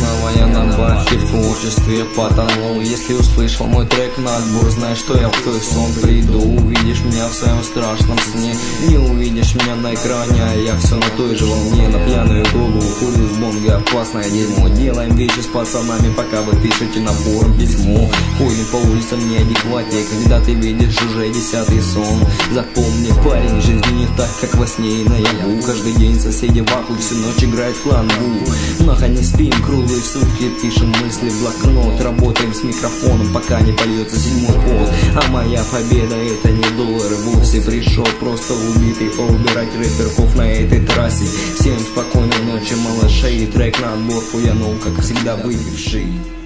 Снова я на бафе в творчестве потонул. Если услышал мой трек на отбор, знай, что я в твой сон приду. Увидишь меня в своем страшном сне, не увидишь меня на экране, а я все на той же волне. На пьяную голову курю с бонга опасное дерьмо. Делаем вещи с пацанами, пока вы пишете набором письмо. Ходим по улицам неадекватнее, когда ты видишь уже 10-й сон. Запомни, парень, жизнь не так, как во сне и наяву. Каждый день соседи в ахуе, всю ночь играет клан Ву. Нахуй не спим, круглые сутки пишем мысли в блокнот. Работаем с микрофоном, пока не польется 7-й пот. А моя победа это не доллары вовсе. Пришел просто убитый поубирать рэперков на этой трассе. Всем спокойной ночи, малышей. Трек на отбор хуянул, как всегда выпивший.